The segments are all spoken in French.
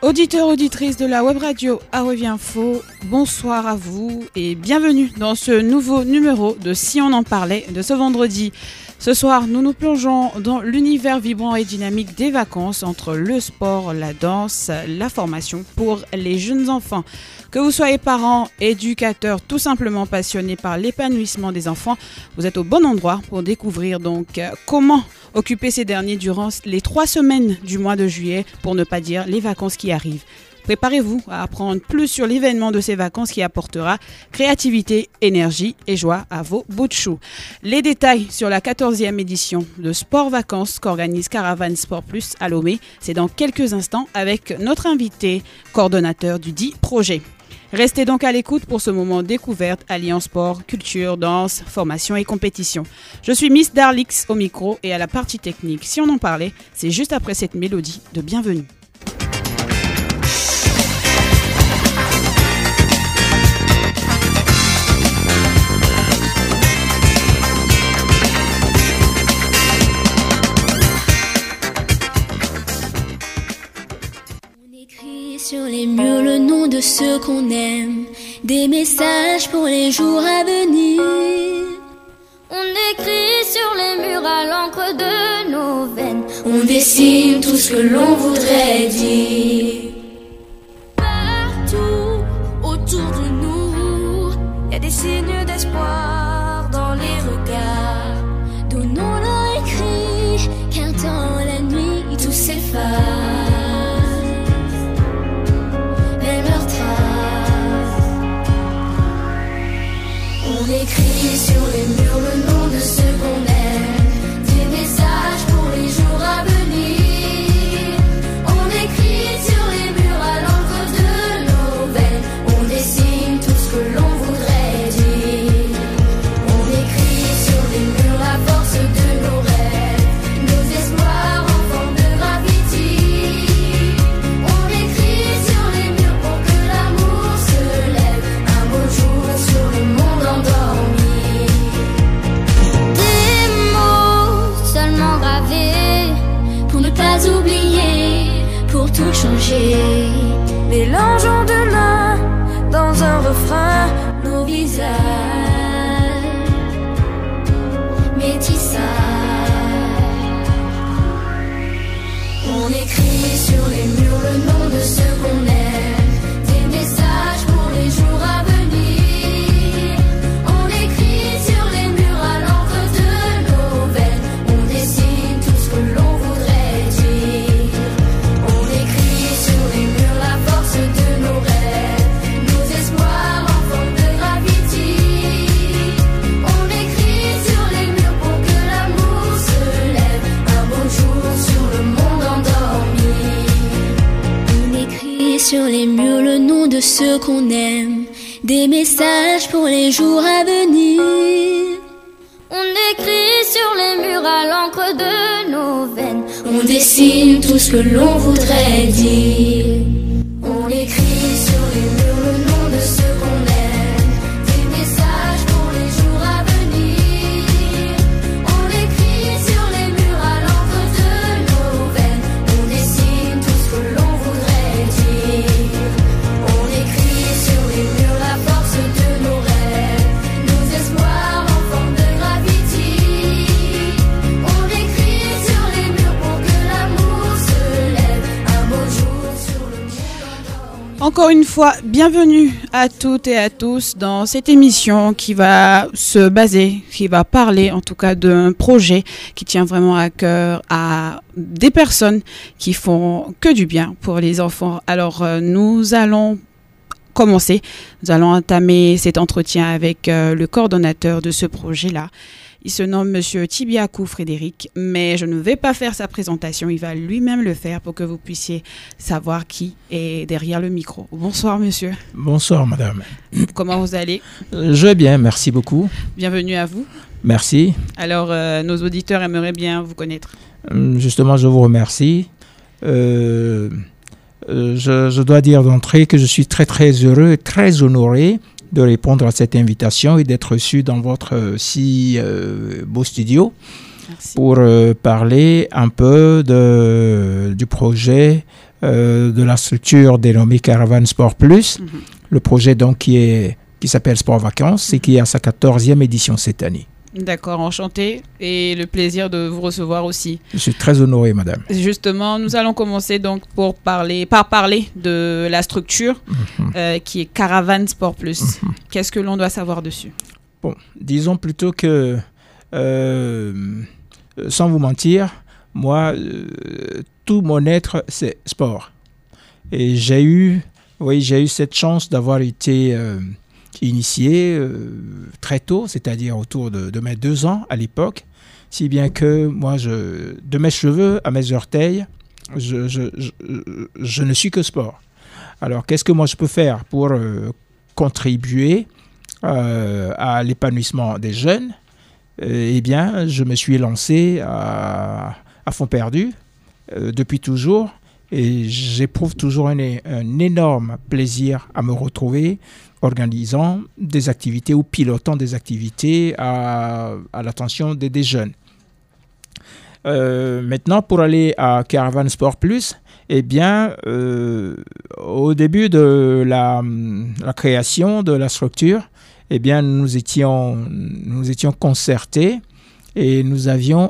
Auditeurs, auditrices de la web radio Arovi Info, bonsoir à vous et bienvenue dans ce nouveau numéro de Si on en parlait de ce vendredi. Ce soir, nous nous plongeons dans l'univers vibrant et dynamique des vacances entre le sport, la danse, la formation pour les jeunes enfants. Que vous soyez parents, éducateurs, tout simplement passionnés par l'épanouissement des enfants, vous êtes au bon endroit pour découvrir donc comment occuper ces derniers durant les 3 semaines du mois de juillet, pour ne pas dire les vacances qui arrivent. Préparez-vous à apprendre plus sur l'événement de ces vacances qui apportera créativité, énergie et joie à vos bouts de chou. Les détails sur la 14e édition de Sport Vacances qu'organise Caravane Sport Plus à Lomé, c'est dans quelques instants avec notre invité, coordonnateur du dit projet. Restez donc à l'écoute pour ce moment découverte alliant sport, culture, danse, formation et compétition. Je suis Miss Darlix au micro et à la partie technique. Si on en parlait, c'est juste après cette mélodie de bienvenue. Sur les murs le nom de ceux qu'on aime, des messages pour les jours à venir. On écrit sur les murs à l'encre de nos veines, on dessine tout ce que l'on voudrait dire. Partout autour de nous, y a des signes d'espoir dans les regards. Donnons-leur écrit, car dans la nuit tout s'efface. On écrit sur les murs le nom de ceux qu'on aime, des messages pour les jours à venir. On écrit sur les murs à l'encre de nos veines, on dessine tout ce que l'on voudrait dire. On écrit sur les murs la force de nos rêves, nos espoirs en forme de graffiti. On écrit sur les murs pour que l'amour se lève un beau jour sur le monde endormi. Des mots seulement gravés pour ne pas oublier, pour tout changer. Mélangeons de l'un dans un refrain nos visages, métissage. On écrit sur les murs le nom de ceux qu'on aime, des messages pour les jours à venir. On écrit sur les murs à l'encre de nos veines, on dessine tout ce que l'on voudrait dire. On écrit sur les murs la force de nos rêves, nos espoirs en forme de graffiti. On écrit sur les murs pour que l'amour se lève un beau jour sur le monde endormi. On écrit sur les murs le nom de ceux qu'on aime, des messages pour les jours à venir. On écrit sur les murs à l'encre de nos veines, on dessine tout ce que l'on voudrait dire. On écrit sur les murs le nom de ceux qu'on aime, des messages pour les jours à venir. On écrit sur les murs à l'encre de nos veines, on dessine tout ce que l'on voudrait dire. On écrit sur les murs la force de nos rêves, nos espoirs en forme de graffiti. On écrit sur les murs pour que l'amour se lève un beau jour sur le monde endormi. Encore une fois, bienvenue à toutes et à tous dans cette émission qui va se baser, qui va parler en tout cas d'un projet qui tient vraiment à cœur à des personnes qui font que du bien pour les enfants. Alors nous allons commencer, nous allons entamer cet entretien avec le coordonnateur de ce projet-là. Il se nomme Monsieur Tibiakou Frédéric, mais je ne vais pas faire sa présentation, il va lui-même le faire pour que vous puissiez savoir qui est derrière le micro. Bonsoir monsieur. Bonsoir madame. Comment vous allez ? Je vais bien, merci beaucoup. Bienvenue à vous. Merci. Alors, nos auditeurs aimeraient bien vous connaître. Justement, je vous remercie. Je dois dire d'entrée que je suis très très heureux et très honoré de répondre à cette invitation et d'être reçu dans votre si beau studio. Merci. Pour parler un peu du projet de la structure dénommée Caravane Sport Plus. Le projet donc qui s'appelle Sport Vacances et qui est à sa 14e édition cette année. D'accord, enchanté et le plaisir de vous recevoir aussi. Je suis très honoré, madame. Justement, nous allons commencer donc par parler de la structure qui est Caravane Sport Plus. Qu'est-ce que l'on doit savoir dessus? Bon, disons plutôt que, sans vous mentir, moi, tout mon être, c'est sport. Et j'ai eu cette chance d'avoir été initié très tôt, c'est-à-dire autour de mes 2 ans à l'époque, si bien que moi, de mes cheveux à mes orteils, je ne suis que sport. Alors, qu'est-ce que moi je peux faire pour contribuer à l'épanouissement des jeunes? Eh bien, je me suis lancé à fond perdu depuis toujours. Et j'éprouve toujours un énorme plaisir à me retrouver organisant des activités ou pilotant des activités à l'attention des jeunes. Maintenant, pour aller à Caravane Sport Plus, eh bien, au début de la création de la structure, eh bien, nous étions concertés et nous avions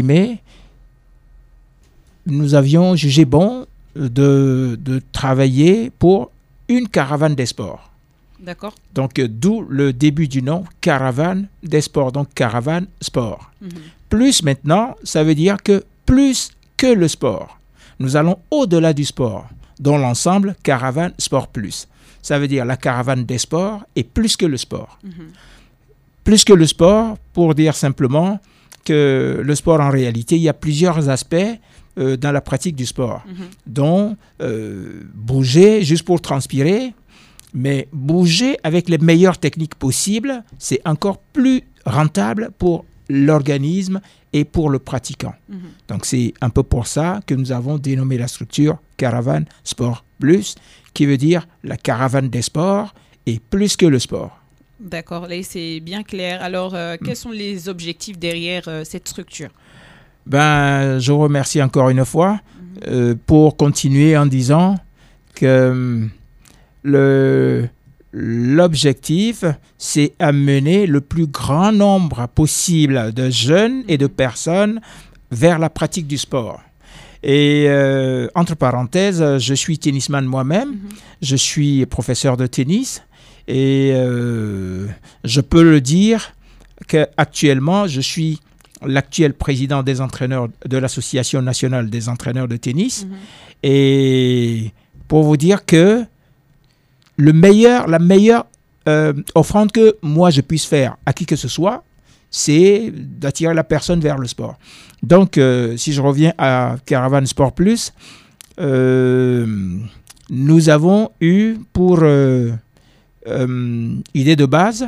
jugé bon de travailler pour une caravane des sports. D'accord. Donc, d'où le début du nom, Caravane des sports, donc Caravane Sport. Plus maintenant, ça veut dire que plus que le sport. Nous allons au-delà du sport, dans l'ensemble Caravane Sport Plus. Ça veut dire la caravane des sports et plus que le sport. Plus que le sport, pour dire simplement que le sport, en réalité, il y a plusieurs aspects dans la pratique du sport, dont bouger juste pour transpirer, mais bouger avec les meilleures techniques possibles, c'est encore plus rentable pour l'organisme et pour le pratiquant. Donc c'est un peu pour ça que nous avons dénommé la structure Caravane Sport Plus, qui veut dire la caravane des sports et plus que le sport. D'accord, là c'est bien clair. Alors, quels sont les objectifs derrière cette structure? Je vous remercie encore une fois pour continuer en disant que l'objectif, c'est amener le plus grand nombre possible de jeunes et de personnes vers la pratique du sport. Et entre parenthèses, je suis tennisman moi-même, je suis professeur de tennis et je peux le dire qu'actuellement, je suis l'actuel président des entraîneurs de l'Association nationale des entraîneurs de tennis. Et pour vous dire que la meilleure offrande que moi je puisse faire à qui que ce soit, c'est d'attirer la personne vers le sport. Donc, si je reviens à Caravane Sport Plus, nous avons eu pour idée de base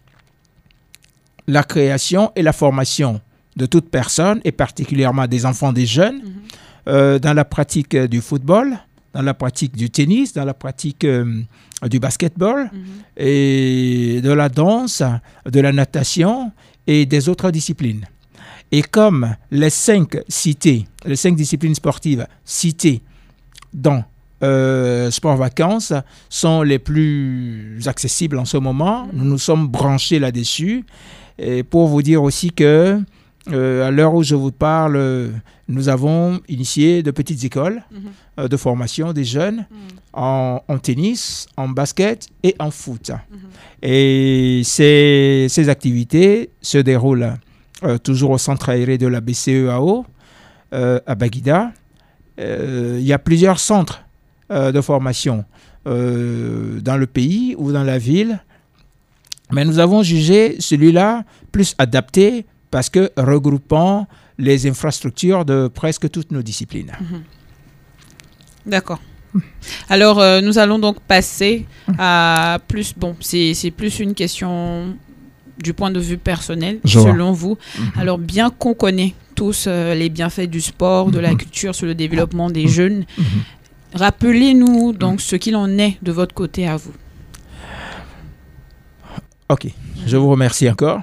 la création et la formation de toute personne, et particulièrement des enfants, des jeunes, dans la pratique du football, dans la pratique du tennis, dans la pratique du basketball, et de la danse, de la natation et des autres disciplines. Et comme les 5 disciplines sportives citées dans Sport Vacances sont les plus accessibles en ce moment, nous nous sommes branchés là-dessus. Et pour vous dire aussi que à l'heure où je vous parle, nous avons initié de petites écoles de formation des jeunes en tennis, en basket et en foot. Et ces activités se déroulent toujours au centre aéré de la BCEAO à Baguida. Il y a plusieurs centres de formation dans le pays ou dans la ville, mais nous avons jugé celui-là plus adapté parce que regroupant les infrastructures de presque toutes nos disciplines. D'accord. Alors, nous allons donc passer à plus... Bon, c'est plus une question du point de vue personnel, selon vous. Alors, bien qu'on connaît tous les bienfaits du sport, de la culture sur le développement des jeunes, rappelez-nous donc ce qu'il en est de votre côté à vous. Ok, je vous remercie encore.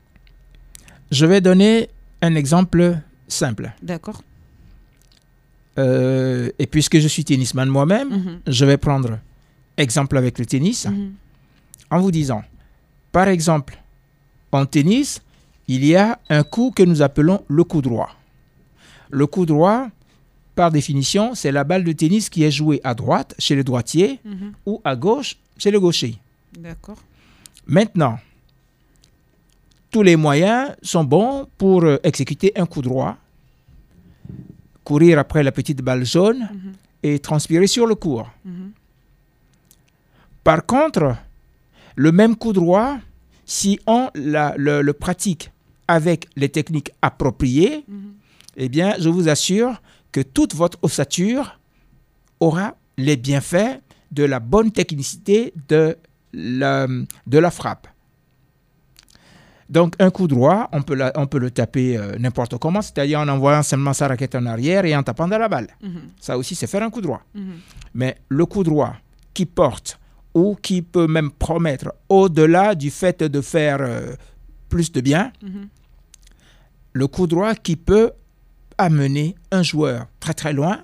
Je vais donner un exemple simple. D'accord. Et puisque je suis tennisman moi-même, je vais prendre exemple avec le tennis en vous disant, par exemple, en tennis, il y a un coup que nous appelons le coup droit. Le coup droit, par définition, c'est la balle de tennis qui est jouée à droite chez le droitier ou à gauche chez le gaucher. D'accord. Maintenant, tous les moyens sont bons pour exécuter un coup droit, courir après la petite balle jaune et transpirer sur le court. Par contre, le même coup droit, si on le pratique avec les techniques appropriées, eh bien, je vous assure que toute votre ossature aura les bienfaits de la bonne technicité de la frappe. Donc, un coup droit, on peut le taper n'importe comment, c'est-à-dire en envoyant seulement sa raquette en arrière et en tapant dans la balle. Ça aussi, c'est faire un coup droit. Mais le coup droit qui porte ou qui peut même promettre, au-delà du fait de faire plus de bien, le coup droit qui peut amener un joueur très très loin,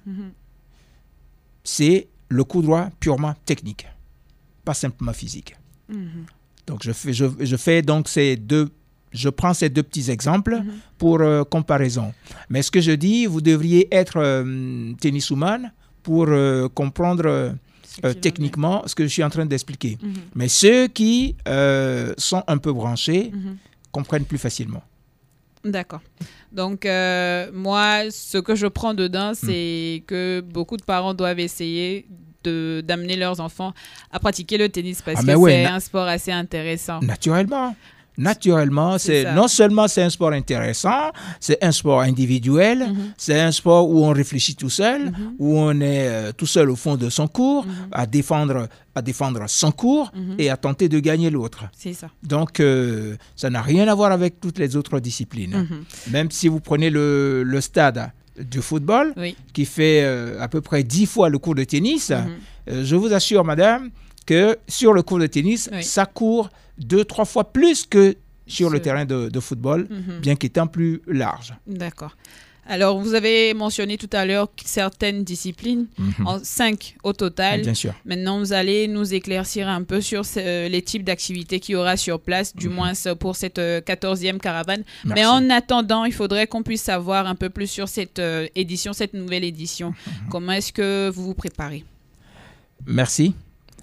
c'est le coup droit purement technique, pas simplement physique. Donc je fais donc je prends ces deux petits exemples pour comparaison. Mais ce que je dis, vous devriez être tenniswoman pour comprendre techniquement ce que je suis en train d'expliquer. Mais ceux qui sont un peu branchés comprennent plus facilement. D'accord. Donc, moi, ce que je prends dedans, c'est que beaucoup de parents doivent essayer d'amener leurs enfants à pratiquer le tennis parce que c'est un sport assez intéressant. Naturellement, non seulement c'est un sport intéressant, c'est un sport individuel, c'est un sport où on réfléchit tout seul, où on est tout seul au fond de son cours, à défendre son cours et à tenter de gagner l'autre. C'est ça. Donc, ça n'a rien à voir avec toutes les autres disciplines. Même si vous prenez le stade du football, qui fait à peu près 10 fois le cours de tennis, je vous assure, madame, que sur le cours de tennis, ça court 2-3 fois plus que sur le terrain de football, bien qu'étant plus large. D'accord. Alors, vous avez mentionné tout à l'heure certaines disciplines, 5 au total. Bien sûr. Maintenant, vous allez nous éclaircir un peu sur les types d'activités qu'il y aura sur place, du moins pour cette 14e caravane. Merci. Mais en attendant, il faudrait qu'on puisse savoir un peu plus sur cette édition, cette nouvelle édition. Comment est-ce que vous vous préparez? Merci.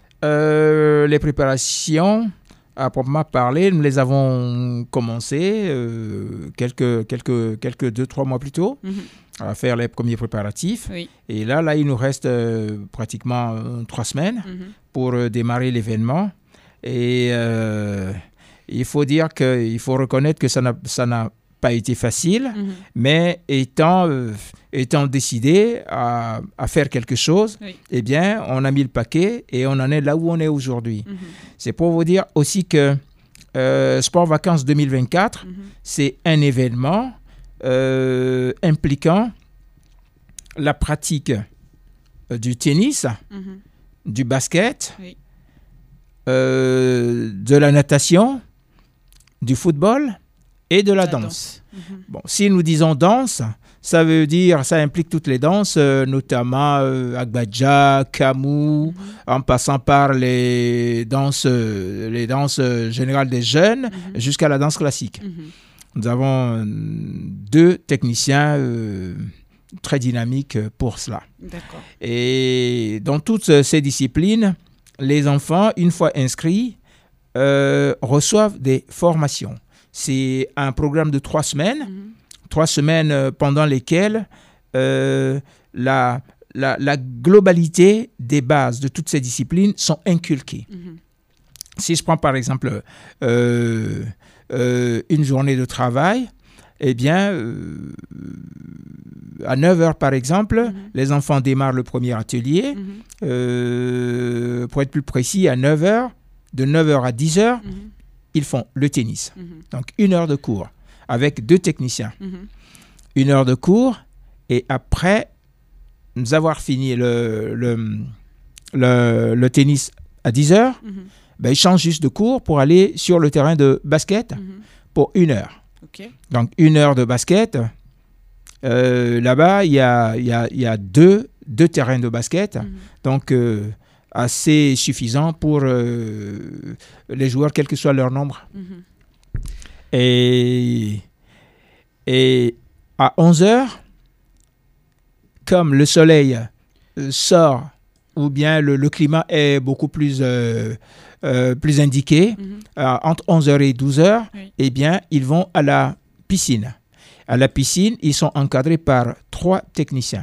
Les préparations, à proprement parler, nous les avons commencées quelques 2-3 mois plus tôt à faire les premiers préparatifs. Et là, il nous reste pratiquement 3 semaines pour démarrer l'événement. Et il faut dire il faut reconnaître que ça n'a pas été facile, mais étant décidé à faire quelque chose, eh bien, on a mis le paquet et on en est là où on est aujourd'hui. C'est pour vous dire aussi que Sport Vacances 2024, c'est un événement impliquant la pratique du tennis, du basket, de la natation, du football et de la danse. Bon, si nous disons danse, ça implique toutes les danses, notamment Agbaja, Kamou, en passant par les danses générales des jeunes jusqu'à la danse classique. Nous avons 2 techniciens très dynamiques pour cela. D'accord. Et dans toutes ces disciplines, les enfants, une fois inscrits, reçoivent des formations. C'est un programme de 3 semaines, 3 semaines pendant lesquelles la globalité des bases de toutes ces disciplines sont inculquées. Si je prends par exemple une journée de travail, eh bien, à 9h par exemple, les enfants démarrent le premier atelier. Pour être plus précis, à 9h, de 9h à 10h, ils font le tennis. Donc, 1 heure de cours avec 2 techniciens. 1 heure de cours et après nous avoir fini le tennis à 10h, ils changent juste de cours pour aller sur le terrain de basket pour 1 heure. Okay. Donc, 1 heure de basket Là-bas, il y a deux terrains de basket, donc assez suffisant pour les joueurs, quel que soit leur nombre. Et à 11h, comme le soleil sort, ou bien le climat est beaucoup plus indiqué, entre 11h et 12h, eh bien, ils vont à la piscine. À la piscine, ils sont encadrés par 3 techniciens.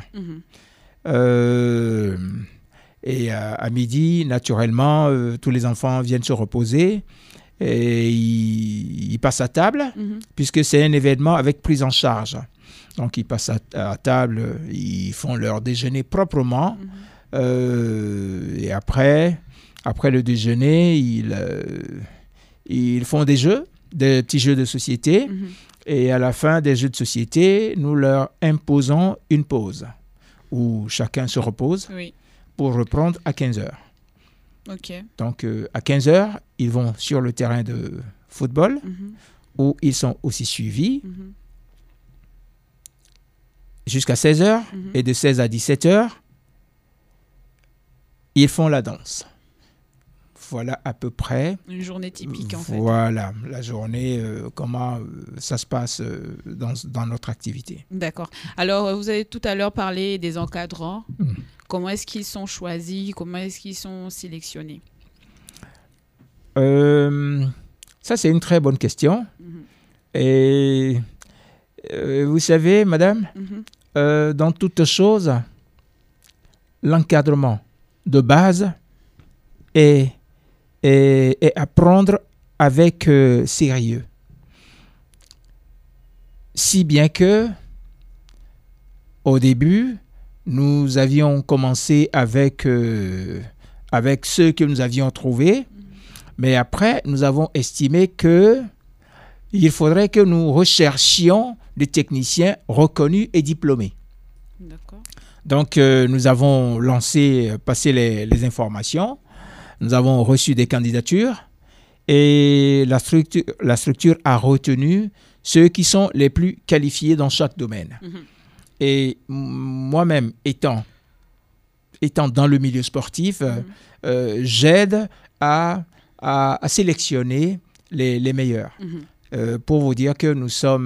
Et à midi, naturellement, tous les enfants viennent se reposer et ils passent à table, puisque c'est un événement avec prise en charge. Donc, ils passent à table, ils font leur déjeuner proprement. Et après le déjeuner, ils font des petits jeux de société. Et à la fin des jeux de société, nous leur imposons une pause où chacun se repose pour reprendre à 15h. Donc, à 15h, ils vont sur le terrain de football où ils sont aussi suivis jusqu'à 16h. Et de 16 à 17h, ils font la danse. Voilà à peu près. Une journée typique, en fait. Voilà, la journée, comment ça se passe dans notre activité. D'accord. Alors, vous avez tout à l'heure parlé des encadrants. Comment est-ce qu'ils sont choisis? Comment est-ce qu'ils sont sélectionnés? Ça, c'est une très bonne question. Et vous savez, madame, dans toute chose, l'encadrement de base est à prendre avec sérieux. Si bien que, au début, nous avions commencé avec ceux que nous avions trouvés, mais après, nous avons estimé qu'il faudrait que nous recherchions des techniciens reconnus et diplômés. D'accord. Donc, nous avons passé les informations. Nous avons reçu des candidatures et la structure a retenu ceux qui sont les plus qualifiés dans chaque domaine. Et moi-même, étant dans le milieu sportif, j'aide à sélectionner les meilleurs. Pour vous dire que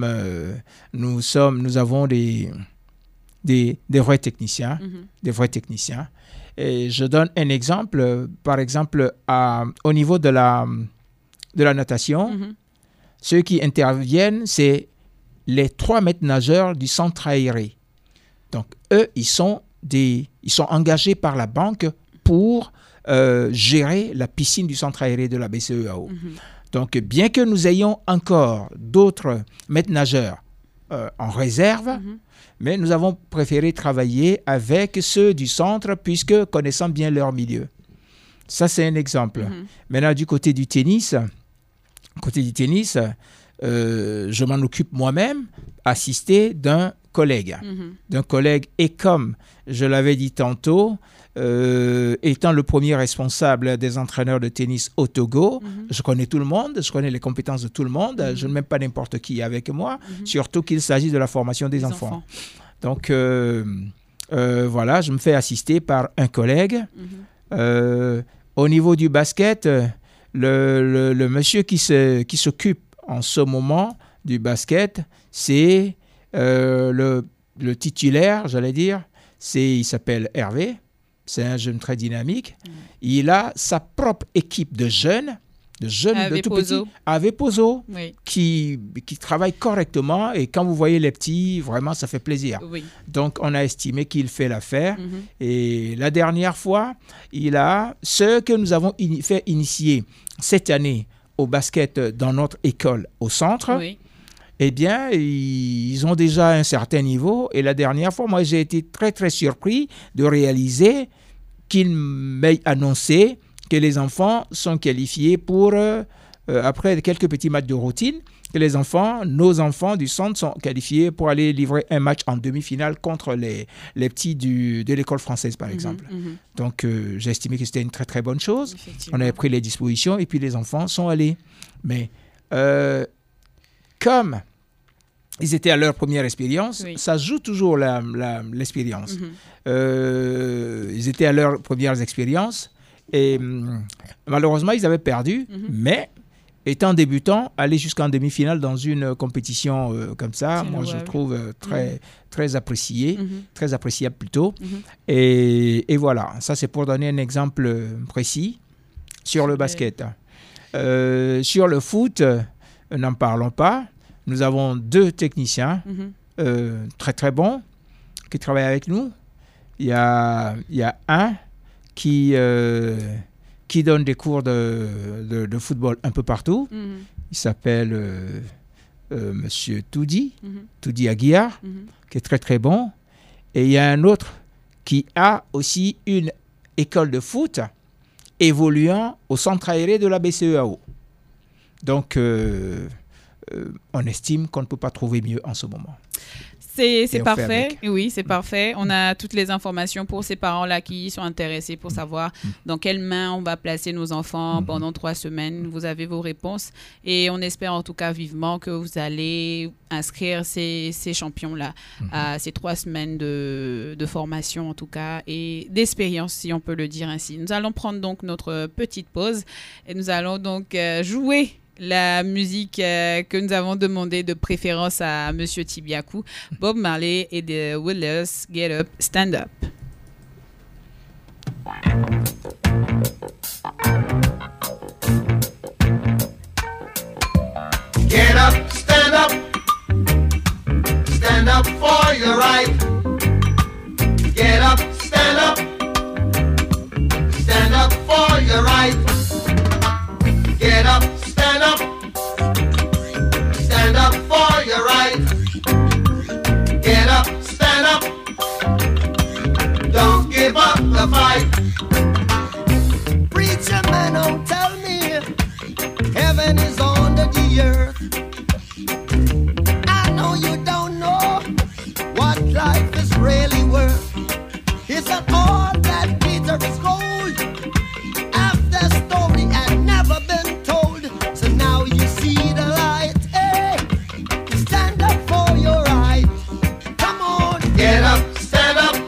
nous avons des vrais techniciens, Et je donne un exemple. Par exemple, au niveau de la natation, ceux qui interviennent, c'est les 3 maîtres nageurs du centre aéré. Donc, eux, ils sont engagés par la banque pour gérer la piscine du centre aéré de la BCEAO. Donc, bien que nous ayons encore d'autres maîtres nageurs en réserve, mais nous avons préféré travailler avec ceux du centre puisque connaissant bien leur milieu. Ça, c'est un exemple. Maintenant, du côté du tennis, je m'en occupe moi-même, assisté d'un collègue. Et comme je l'avais dit tantôt, étant le premier responsable des entraîneurs de tennis au Togo, je connais tout le monde, je connais les compétences de tout le monde, je ne mets pas n'importe qui avec moi, surtout qu'il s'agit de la formation des enfants. Donc, voilà, je me fais assister par un collègue. Au niveau du basket, le monsieur qui s'occupe en ce moment du basket, c'est le titulaire, j'allais dire, il s'appelle Hervé. C'est un jeune très dynamique. Il a sa propre équipe de jeunes de tout petits, avec Pozo, qui travaillent correctement. Et quand vous voyez les petits, vraiment, ça fait plaisir. Donc, on a estimé qu'il fait l'affaire. Et la dernière fois, il a ceux que nous avons fait initier cette année au basket dans notre école au centre. Eh bien, ils ont déjà un certain niveau. Et la dernière fois, moi, j'ai été très, très surpris de réaliser qu'il m'ait annoncé que les enfants sont qualifiés pour, après quelques petits matchs de routine, que nos enfants du centre sont qualifiés pour aller livrer un match en demi-finale contre les petits de l'école française, par exemple. Donc, j'ai estimé que c'était une très, très bonne chose. On avait pris les dispositions et puis les enfants sont allés. Mais comme ils étaient à leur première expérience. Oui. Ça joue toujours l'expérience. Ils étaient à leurs premières expériences et malheureusement, ils avaient perdu. Mais étant débutant, aller jusqu'en demi-finale dans une compétition comme ça, moi, je trouve très apprécié, très appréciable plutôt. Et voilà, ça, c'est pour donner un exemple précis sur le basket. Sur le foot, n'en parlons pas. Nous avons 2 techniciens très très bons qui travaillent avec nous. Il y a un qui donne des cours de football un peu partout. Il s'appelle Monsieur Toudi Aguiar, qui est très très bon. Et il y a un autre qui a aussi une école de foot évoluant au centre aéré de la BCEAO. Donc, on estime qu'on ne peut pas trouver mieux en ce moment. C'est parfait. Oui, c'est parfait. On a toutes les informations pour ces parents-là qui sont intéressés pour savoir dans quelles mains on va placer nos enfants pendant 3 semaines. Vous avez vos réponses et on espère en tout cas vivement que vous allez inscrire ces champions-là à ces 3 semaines de formation en tout cas et d'expérience, si on peut le dire ainsi. Nous allons prendre donc notre petite pause et nous allons donc jouer la musique que nous avons demandé de préférence à Monsieur Tibiakou, Bob Marley et The Wailers, Get Up, Stand Up. Get up, stand up for your right. Get up, stand up for your right. Get up, stand up for your right. Get up, stand up. Don't give up the fight. Preacher man, don't tell me heaven is under the earth. I know you don't know what life is really worth. It's not all that glitter is gold. Half the story had never been told. So now you see the light. Hey, stand up for your right. Come on. Get up, stand up.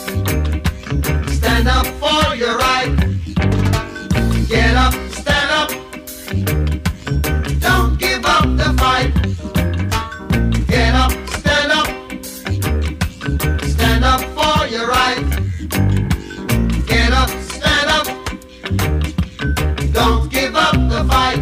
Stand up for your right. Get up, stand up. Don't give up the fight. Get up, stand up. Stand up for your right. Get up, stand up. Don't give up the fight.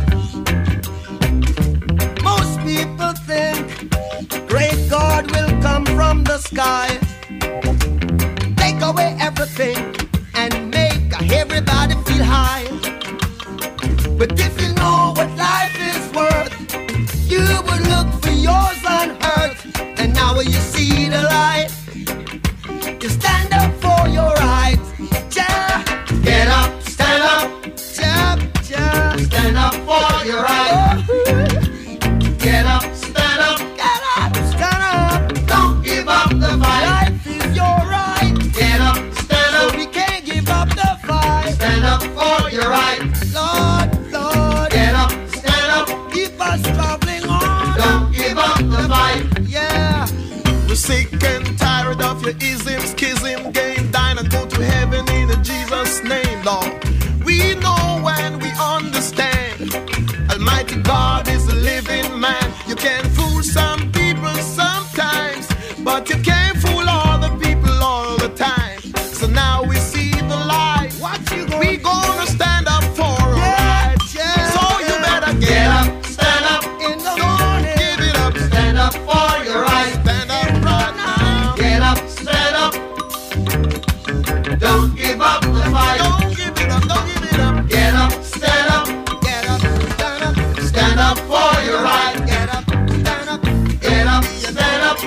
Most people think great God will come from the sky, take away everything and make everybody feel high. But if you know what life is worth, you would look for yours on earth. And now you see the light, you stand up for your rights. Ja, Get up, stand up. ja, ja. Stand up for your right. Get up, stand up. Get up, stand up. Don't give up the fight. Life is your right, Get up, stand so up. we can't give up the fight. Stand up for your right. Lord, Lord, Get up, stand up. keep us traveling on. Don't give up the fight. Yeah, We're sick and tired of your ism, schism, game, dine and go to heaven in Jesus' name, Lord. We know and we understand. Almighty God is a living man. You can fool some people sometimes, but you can't fool all the people all the time. So now we see the light. what you We gonna stand up for our Yeah, rights. yeah, So you better Get get up. up, stand up. in the morning? Give it up. Stand up for your right. Stand up right now. Get up, stand up. Don't give up the fight. Don't give it up. Don't give it up. Get up, stand up. Get up, stand up, Stand up for your right. get up, stand up. Get up, stand up.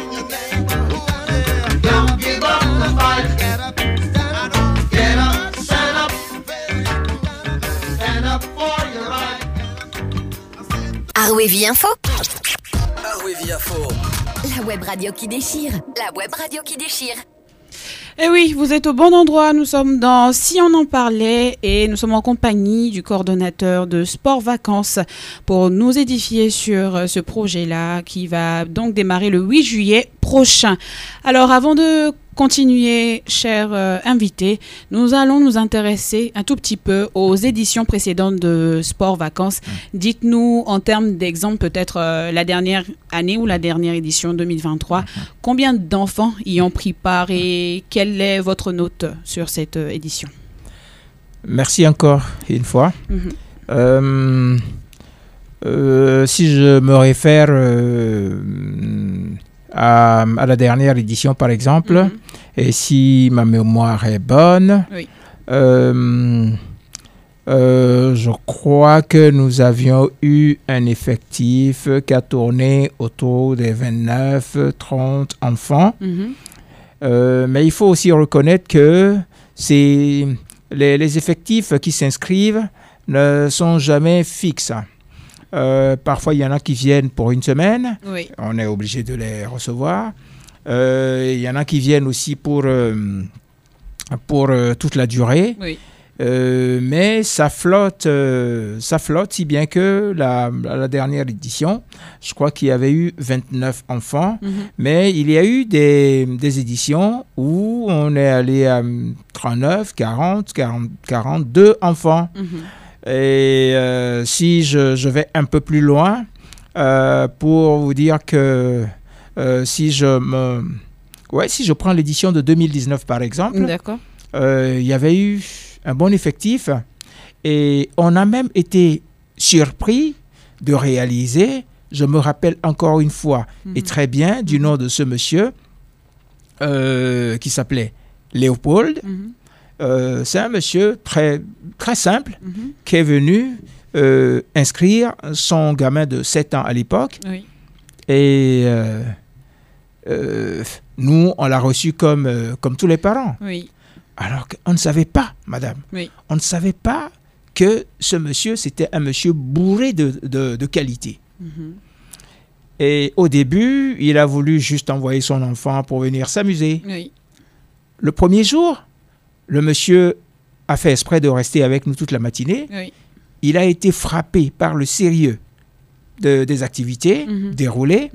Don't give up the fight. Get up, stand up. Get up, stand up. Stand up for your right. Arwevi Info, Arwevi Info. la web radio qui déchire. La web radio qui déchire. Eh oui, vous êtes au bon endroit. Nous sommes dans Si on en parlait et nous sommes en compagnie du coordonnateur de Sport Vacances pour nous édifier sur ce projet-là qui va donc démarrer le 8 juillet prochain. Alors, avant de continuer, chers invités, nous allons nous intéresser un tout petit peu aux éditions précédentes de Sport Vacances. Dites-nous, en termes d'exemple, peut-être la dernière année ou la dernière édition 2023, combien d'enfants y ont pris part et quelle est votre note sur cette édition? Merci encore une fois. Si je me réfère à la dernière édition, par exemple, et si ma mémoire est bonne, Oui. Je crois que nous avions eu un effectif qui a tourné autour des 29-30 enfants. Mais il faut aussi reconnaître que les effectifs qui s'inscrivent ne sont jamais fixes. Parfois, il y en a qui viennent pour une semaine. Oui. On est obligé de les recevoir. Il y en a qui viennent aussi pour toute la durée. Oui. Mais ça flotte si bien que la dernière édition, je crois qu'il y avait eu 29 enfants, mais il y a eu des éditions où on est allé à 39, 40, 42 enfants. Et si je vais un peu plus loin, pour vous dire que si je prends l'édition de 2019 par exemple, D'accord. il y avait eu un bon effectif et on a même été surpris de réaliser, je me rappelle encore une fois et très bien du nom de ce monsieur qui s'appelait Léopold. C'est un monsieur très, très simple qui est venu inscrire son gamin de 7 ans à l'époque. Oui. Et nous, on l'a reçu comme tous les parents. Oui. Alors qu'on ne savait pas, madame, Oui. on ne savait pas que ce monsieur, c'était un monsieur bourré de qualité. Et au début, il a voulu juste envoyer son enfant pour venir s'amuser. Oui. Le premier jour, le monsieur a fait exprès de rester avec nous toute la matinée. Oui. Il a été frappé par le sérieux des activités déroulées.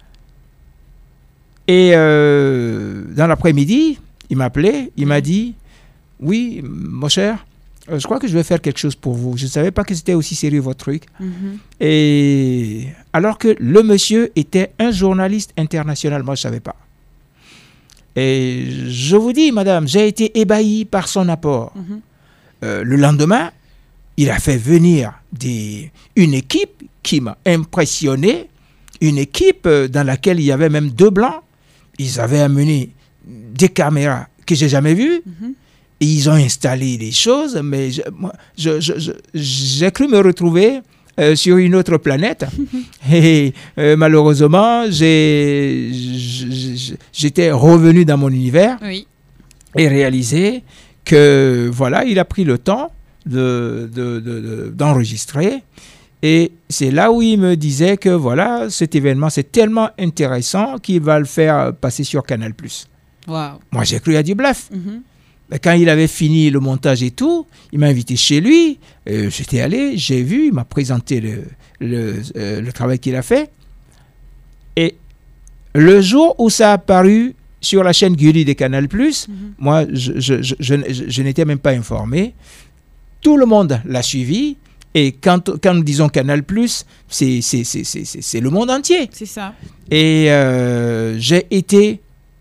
Et dans l'après-midi, il m'a appelé, il m'a dit « Oui, mon cher, je crois que je vais faire quelque chose pour vous. Je ne savais pas que c'était aussi sérieux votre truc. Et alors que le monsieur était un journaliste international, moi je ne savais pas. Et je vous dis, madame, j'ai été ébahi par son apport. Le lendemain, il a fait venir une équipe qui m'a impressionné, une équipe dans laquelle il y avait même 2 blancs. Ils avaient amené des caméras que j'ai jamais vues. Et ils ont installé des choses, mais j'ai cru me retrouver sur une autre planète. Et malheureusement, j'étais revenu dans mon univers et réalisé que voilà, il a pris le temps d'enregistrer. Et c'est là où il me disait que voilà, cet événement, c'est tellement intéressant qu'il va le faire passer sur Canal+. Wow. Moi, j'ai cru à du bluff. Mais quand il avait fini le montage et tout, il m'a invité chez lui. J'étais allé, j'ai vu, il m'a présenté le travail qu'il a fait. Et le jour où ça a apparu sur la chaîne Gulli de Canal+, moi, je n'étais même pas informé. Tout le monde l'a suivi. Et quand nous disons Canal+, c'est le monde entier. C'est ça. Et j'ai été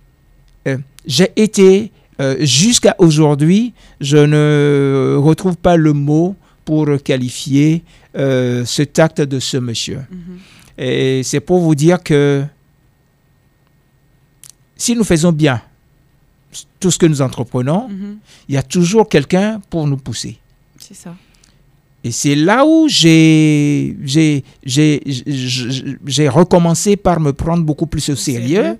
jusqu'à aujourd'hui, je ne retrouve pas le mot pour qualifier cet acte de ce monsieur. Et c'est pour vous dire que si nous faisons bien tout ce que nous entreprenons, il y a toujours quelqu'un pour nous pousser. C'est ça. Et c'est là où j'ai recommencé par me prendre beaucoup plus au sérieux.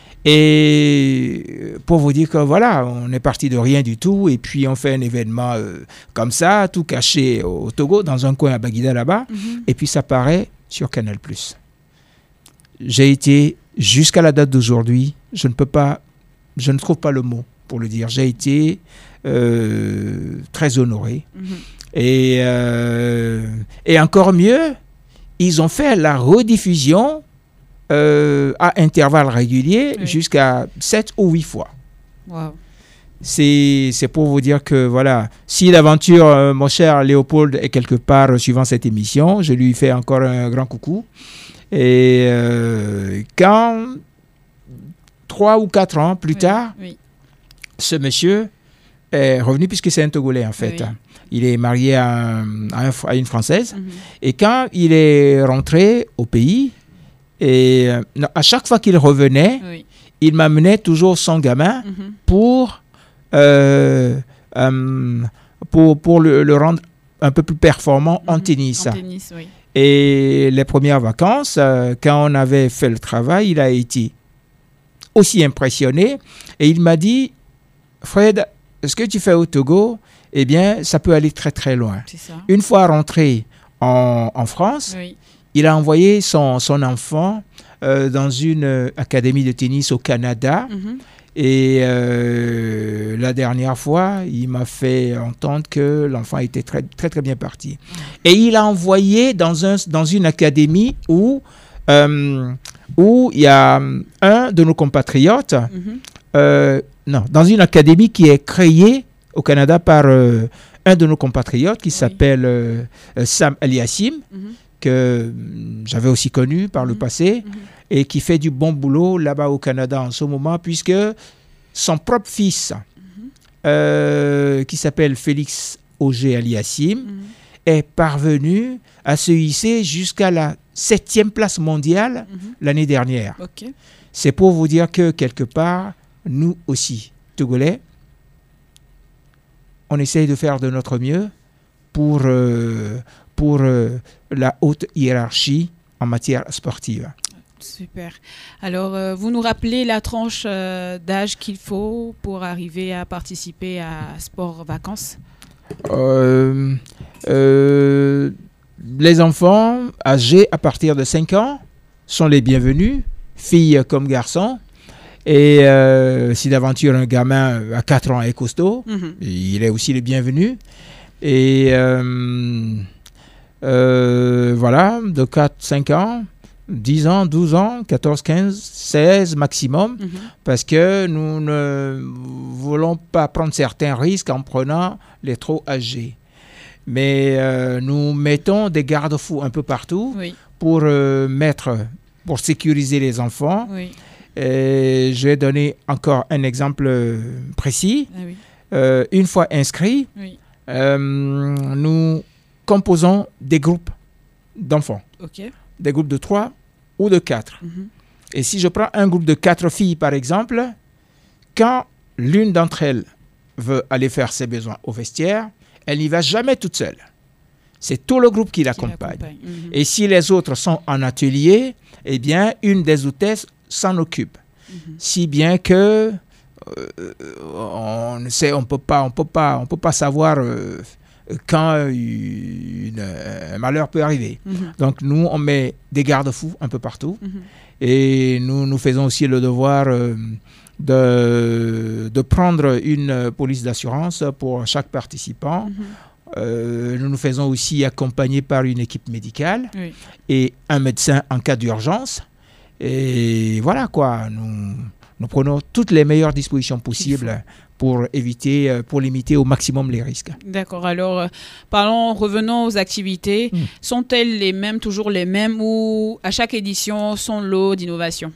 Et pour vous dire que voilà, on est parti de rien du tout et puis on fait un événement comme ça, tout caché au Togo, dans un coin à Baguida là-bas, et puis ça paraît sur Canal+. J'ai été, jusqu'à la date d'aujourd'hui, je ne trouve pas le mot pour le dire. J'ai été très honoré. Et encore mieux, ils ont fait la rediffusion à intervalles réguliers jusqu'à 7 ou 8 fois. Wow. C'est pour vous dire que voilà, si l'aventure, mon cher Léopold, est quelque part suivant cette émission, je lui fais encore un grand coucou. Et quand 3 ou 4 ans plus tard, ce monsieur est revenu, puisque c'est un Togolais en fait. Il est marié à une Française. Et quand il est rentré au pays, et à chaque fois qu'il revenait, il m'amenait toujours son gamin pour le rendre un peu plus performant en tennis. En tennis, oui. Et les premières vacances, quand on avait fait le travail, il a été aussi impressionné. Et il m'a dit, Fred, ce que tu fais au Togo, eh bien, ça peut aller très très loin. C'est ça. Une fois rentré en France, il a envoyé son enfant dans une académie de tennis au Canada. Et la dernière fois, il m'a fait entendre que l'enfant était très, très, très bien parti. Et il a envoyé dans une académie où il y a un de nos compatriotes, dans une académie qui est créée au Canada par un de nos compatriotes qui s'appelle Sam Eliassim, que j'avais aussi connu par le passé, et qui fait du bon boulot là-bas au Canada en ce moment, puisque son propre fils, qui s'appelle Félix Auger Eliassim, est parvenu à se hisser jusqu'à la 7e place mondiale l'année dernière. C'est pour vous dire que quelque part, nous aussi, Togolais, on essaye de faire de notre mieux pour la haute hiérarchie en matière sportive. Super. Alors, vous nous rappelez la tranche d'âge qu'il faut pour arriver à participer à Sport Vacances? Les enfants âgés à partir de 5 ans sont les bienvenus, filles comme garçons. Et si d'aventure un gamin à 4 ans est costaud, il est aussi le bienvenu. Et voilà, de 4-5 ans, 10 ans, 12 ans, 14, 15, 16 maximum, parce que nous ne voulons pas prendre certains risques en prenant les trop âgés. Mais nous mettons des garde-fous un peu partout pour sécuriser les enfants. Et je vais donner encore un exemple précis. Une fois inscrits, nous composons des groupes d'enfants, des groupes de 3 ou de 4. Et si je prends un groupe de 4 filles, par exemple, quand l'une d'entre elles veut aller faire ses besoins au vestiaire, elle n'y va jamais toute seule. C'est tout le groupe qui l'accompagne. Et si les autres sont en atelier, eh bien, une des hôtesses s'en occupe. Si bien que on ne peut pas savoir quand un malheur peut arriver. Donc nous, on met des garde-fous un peu partout. Et nous faisons aussi le devoir de prendre une police d'assurance pour chaque participant. Nous nous faisons aussi accompagner par une équipe médicale et un médecin en cas d'urgence. Et voilà quoi, nous prenons toutes les meilleures dispositions possibles pour limiter au maximum les risques. D'accord, alors revenons aux activités. Sont-elles toujours les mêmes ou à chaque édition sont lot d'innovation?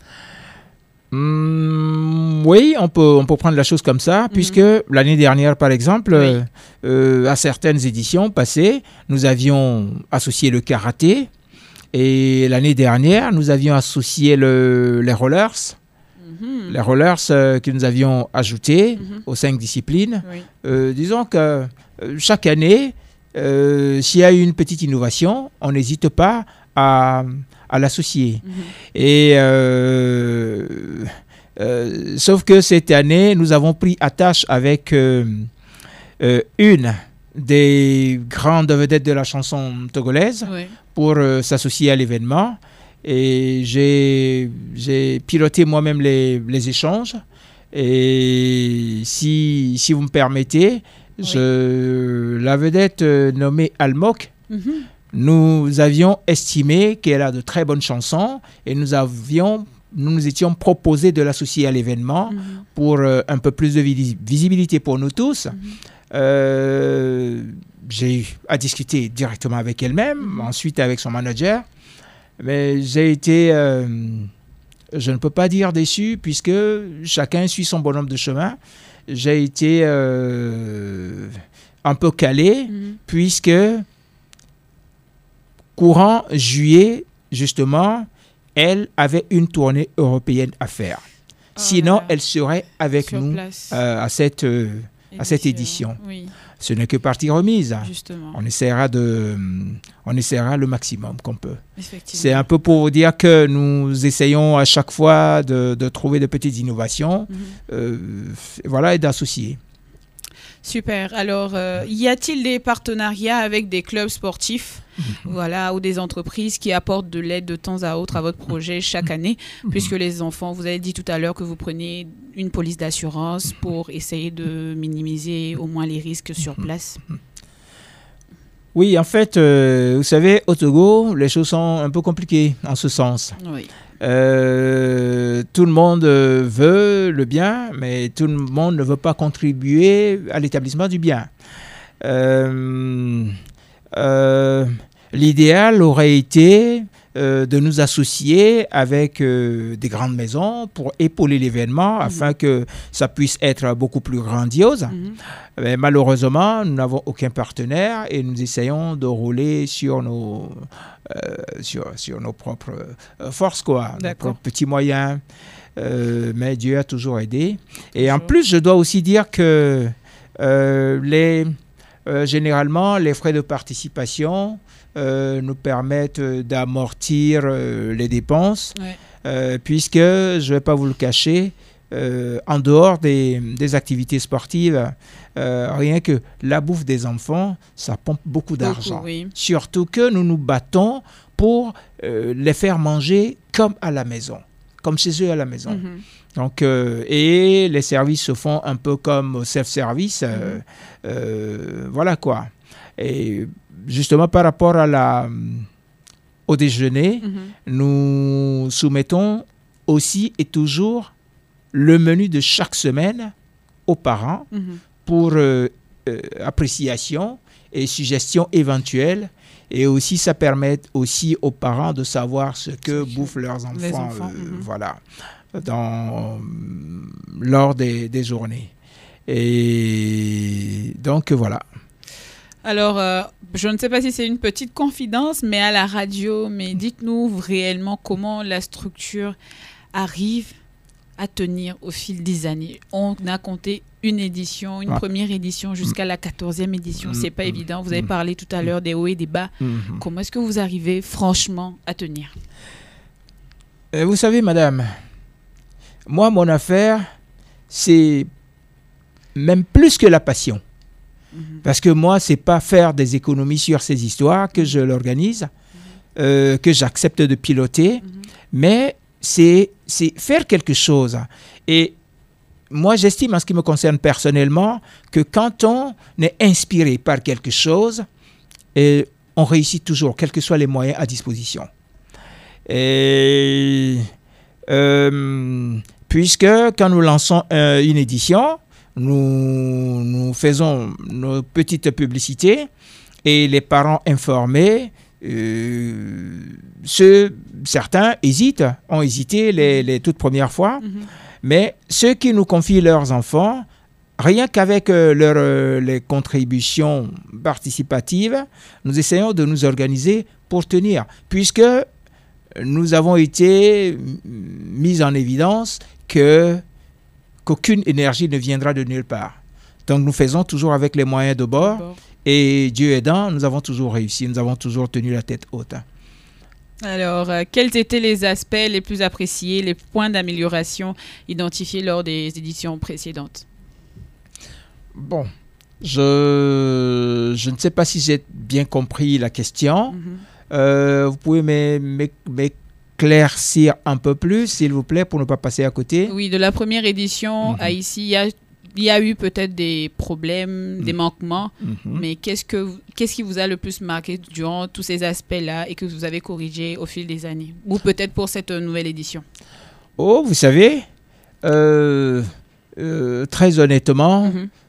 Oui, on peut prendre la chose comme ça, puisque l'année dernière, par exemple, à certaines éditions passées, nous avions associé le karaté, et l'année dernière, nous avions associé les rollers, les rollers que nous avions ajoutés aux 5 disciplines. Disons que chaque année, s'il y a une petite innovation, on n'hésite pas à l'associer. Et sauf que cette année, nous avons pris attache avec une des grandes vedettes de la chanson togolaise pour s'associer à l'événement. Et j'ai piloté moi-même les échanges. Et si vous me permettez, la vedette nommée Almok, nous avions estimé qu'elle a de très bonnes chansons et nous nous étions proposés de l'associer à l'événement pour un peu plus de visibilité pour nous tous. J'ai eu à discuter directement avec elle-même, ensuite avec son manager. Mais j'ai été, je ne peux pas dire déçu, puisque chacun suit son bonhomme de chemin. J'ai été un peu calé, puisque courant juillet, justement, elle avait une tournée européenne à faire. Sinon, elle serait avec nous à cette édition. Oui. Ce n'est que partie remise. Justement. On essaiera le maximum qu'on peut. C'est Effectivement. un peu pour vous dire que nous essayons à chaque fois de trouver de petites innovations, voilà, et d'associer. Super. Alors, y a-t-il des partenariats avec des clubs sportifs, voilà, ou des entreprises qui apportent de l'aide de temps à autre à votre projet chaque année, puisque les enfants, vous avez dit tout à l'heure que vous preniez une police d'assurance pour essayer de minimiser au moins les risques sur place. Oui, en fait, vous savez, au Togo, les choses sont un peu compliquées en ce sens. Oui. Tout le monde veut le bien, mais tout le monde ne veut pas contribuer à l'établissement du bien. L'idéal aurait été de nous associer avec des grandes maisons pour épauler l'événement afin que ça puisse être beaucoup plus grandiose. Mais malheureusement, nous n'avons aucun partenaire et nous essayons de rouler sur nos propres forces, quoi, nos propres petits moyens. Mais Dieu a toujours aidé. Et en plus, je dois aussi dire que généralement, les frais de participation nous permettent d'amortir les dépenses, puisque, je ne vais pas vous le cacher, en dehors des activités sportives, rien que la bouffe des enfants, ça pompe beaucoup d'argent. Oui. Surtout que nous nous battons pour les faire manger comme à la maison, comme chez eux à la maison. Donc, et les services se font un peu comme self-service, voilà quoi. Et justement, par rapport au déjeuner, nous soumettons aussi et toujours le menu de chaque semaine aux parents pour appréciation et suggestions éventuelles. Et aussi, ça permet aussi aux parents de savoir ce que bouffent leurs enfants, voilà, lors des journées. Et donc, voilà. Alors, je ne sais pas si c'est une petite confidence, mais à la radio, mais dites-nous réellement comment la structure arrive à tenir au fil des années. On a compté une première édition jusqu'à la 14e édition. C'est pas évident. Vous avez parlé tout à l'heure des hauts et des bas. Comment est-ce que vous arrivez franchement à tenir? Vous savez, madame, moi, mon affaire, c'est même plus que la passion. Parce que moi, c'est pas faire des économies sur ces histoires que je l'organise, que j'accepte de piloter, mais c'est faire quelque chose. Et moi, j'estime, en ce qui me concerne personnellement, que quand on est inspiré par quelque chose, on réussit toujours, quels que soient les moyens à disposition. Et puisque quand nous lançons une édition, nous faisons nos petites publicités et les parents informés, certains ont hésité les toutes premières fois, mais ceux qui nous confient leurs enfants, rien qu'avec les contributions participatives, nous essayons de nous organiser pour tenir, puisque nous avons été mis en évidence qu'aucune énergie ne viendra de nulle part. Donc nous faisons toujours avec les moyens de bord et Dieu aidant, nous avons toujours réussi, nous avons toujours tenu la tête haute. Alors, quels étaient les aspects les plus appréciés, les points d'amélioration identifiés lors des éditions précédentes? Bon, je ne sais pas si j'ai bien compris la question. Vous pouvez m'éclaircir éclaircir un peu plus, s'il vous plaît, pour ne pas passer à côté? Oui, de la première édition à ici, il y a eu peut-être des problèmes, des manquements, mais qu'est-ce qui vous a le plus marqué durant tous ces aspects-là et que vous avez corrigé au fil des années? Ou peut-être pour cette nouvelle édition? Oh, vous savez, très honnêtement,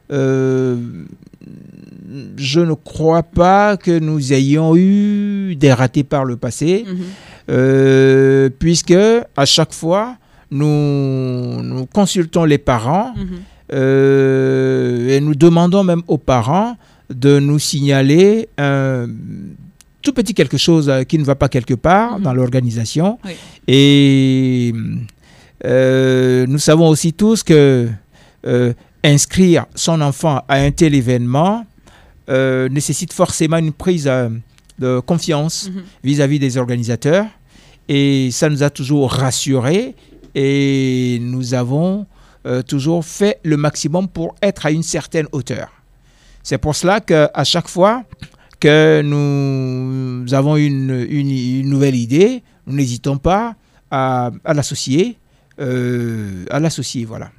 je ne crois pas que nous ayons eu des ratés par le passé, puisque à chaque fois, nous consultons les parents et nous demandons même aux parents de nous signaler un tout petit quelque chose qui ne va pas quelque part dans l'organisation. Oui. Et nous savons aussi tous que inscrire son enfant à un tel événement nécessite forcément une prise de confiance vis-à-vis des organisateurs. Et ça nous a toujours rassurés et nous avons toujours fait le maximum pour être à une certaine hauteur. C'est pour cela qu'à chaque fois que nous avons une nouvelle idée, nous n'hésitons pas à l'associer, voilà.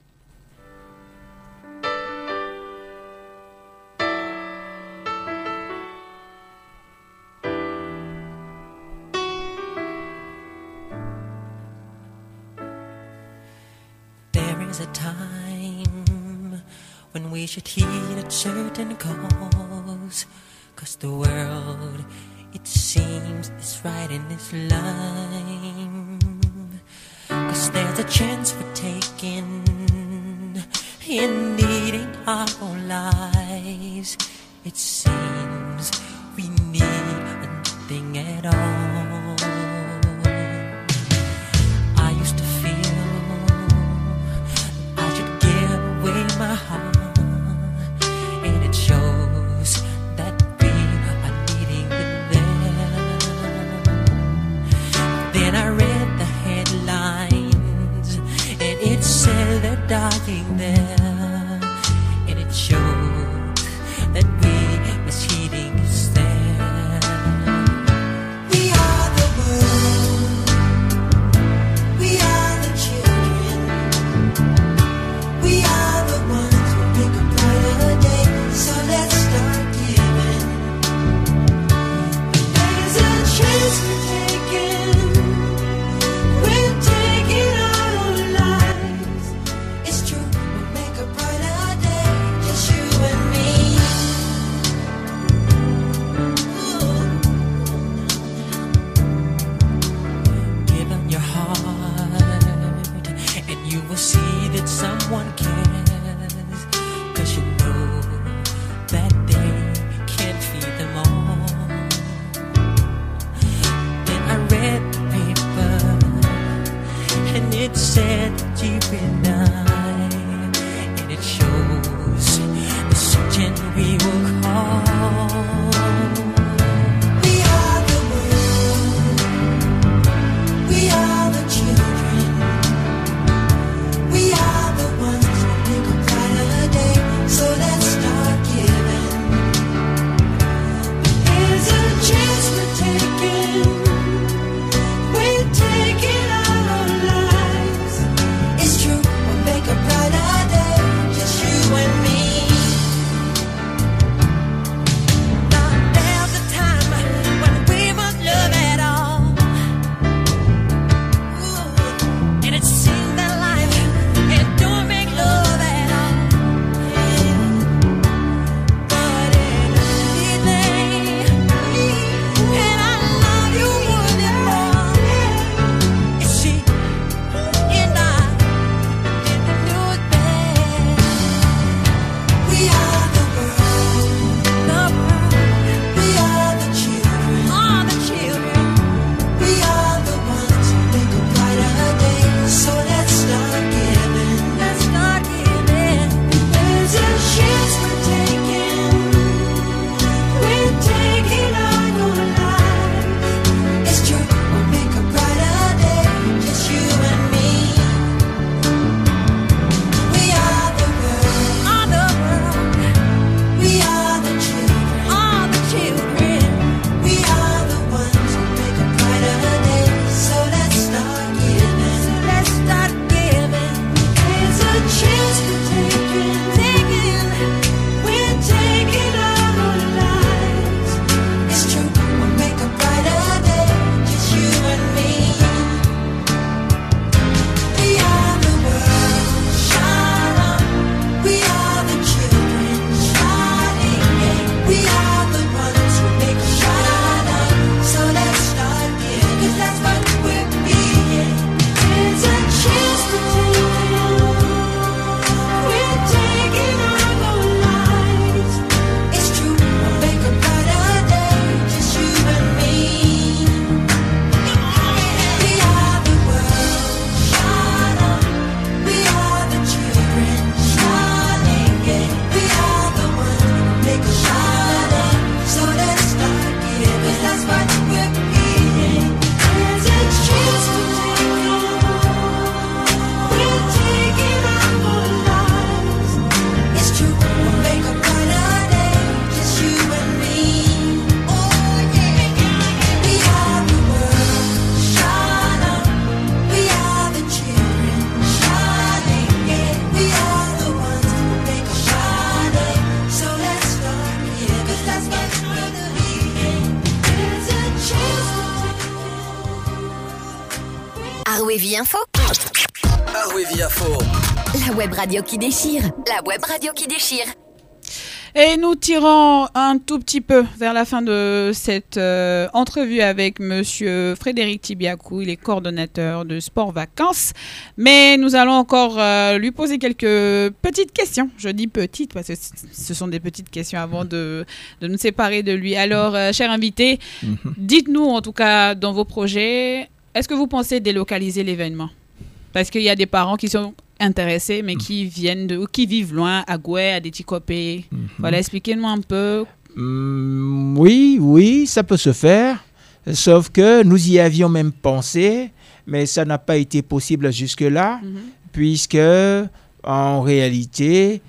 A time when we should heed a certain cause, 'cause the world, it seems, is right in its line, 'cause there's a chance we're taking in needing our own lives. It seems we need nothing at all. I used to feel my heart, and it shows that we are needing it there. Then I read the headlines, and it said they're dying there, and it showed that we misheeding is there. We are the world, we are the children, we are so let's start giving. There's a chance we're taking our own lives. It's true, we'll make a brighter day, just you and me. Give them your heart, and you will see that someone cares, 'cause you know that they can't feed them all. Then I read the paper, and it said deep in eye, and it shows the searching we will call. We are the world, we are the children, we are the ones who make a brighter day, so let's start giving. There's a chance we're taking our own lives. It's true, we'll make a brighter day, just you and me. Arwevi Info. Arwevi Info. La web radio qui déchire. La web radio qui déchire. Et nous tirons un tout petit peu vers la fin de cette entrevue avec Monsieur Frédéric Tibiakou. Il est coordonnateur de Sport Vacances. Mais nous allons encore lui poser quelques petites questions. Je dis petites parce que ce sont des petites questions avant de nous séparer de lui. Alors, cher invité, dites-nous en tout cas dans vos projets, est-ce que vous pensez délocaliser l'événement? Parce qu'il y a des parents qui sont intéressés, mais qui vivent loin, à Goué, à Déticopé. Voilà, expliquez-nous un peu. Oui, ça peut se faire. Sauf que nous y avions même pensé, mais ça n'a pas été possible jusque-là, puisque en réalité,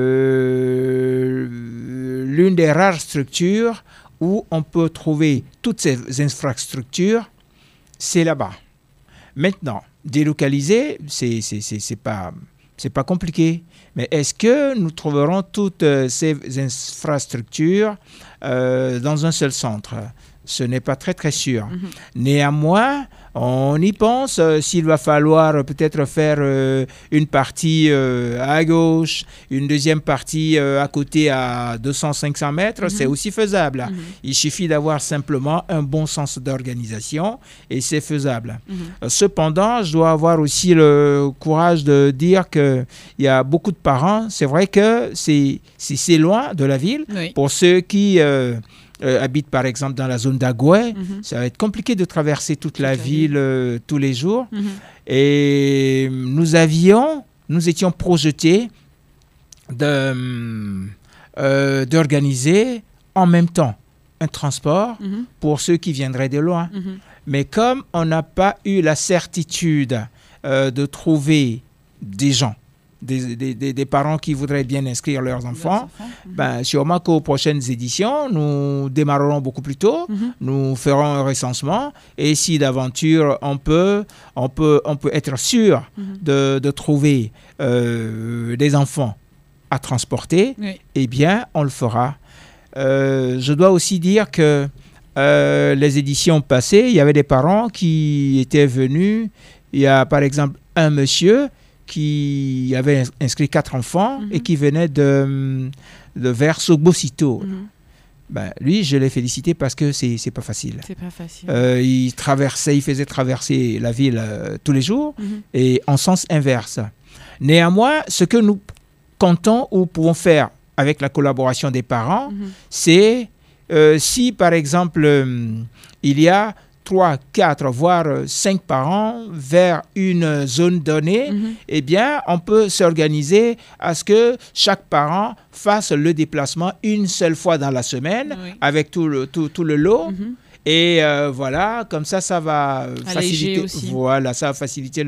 l'une des rares structures où on peut trouver toutes ces infrastructures, c'est là-bas. Maintenant, délocaliser, c'est pas compliqué. Mais est-ce que nous trouverons toutes ces infrastructures dans un seul centre? Ce n'est pas très, très sûr. Néanmoins, on y pense. S'il va falloir peut-être faire une partie à gauche, une deuxième partie à côté à 200-500 mètres, c'est aussi faisable. Il suffit d'avoir simplement un bon sens d'organisation et c'est faisable. Cependant, je dois avoir aussi le courage de dire qu'il y a beaucoup de parents. C'est vrai que c'est loin de la ville. Oui. Pour ceux qui habitent par exemple dans la zone d'Agoué, ça va être compliqué de traverser toute la ville tous les jours. Et nous étions projetés d'organiser en même temps un transport pour ceux qui viendraient de loin. Mais comme on n'a pas eu la certitude de trouver des gens, des parents qui voudraient bien inscrire leurs enfants, sûrement qu'aux prochaines éditions, nous démarrerons beaucoup plus tôt, nous ferons un recensement et si d'aventure on peut être sûr de trouver des enfants à transporter, eh bien on le fera. Je dois aussi dire que les éditions passées, il y avait des parents qui étaient venus. Il y a par exemple un monsieur qui avait inscrit 4 enfants et qui venait de vers Sogbosito. Lui, je l'ai félicité parce que c'est pas facile. C'est pas facile. Il faisait traverser la ville tous les jours et en sens inverse. Néanmoins, ce que nous comptons ou pouvons faire avec la collaboration des parents, c'est si par exemple il y a 3, 4, voire 5 parents vers une zone donnée, eh bien, on peut s'organiser à ce que chaque parent fasse le déplacement une seule fois dans la semaine avec tout le lot. Et voilà, comme ça va faciliter. Voilà, ça va faciliter